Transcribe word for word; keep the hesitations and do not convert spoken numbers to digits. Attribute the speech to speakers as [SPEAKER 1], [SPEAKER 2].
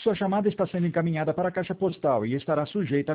[SPEAKER 1] Sua chamada está sendo encaminhada para a caixa postal e estará sujeita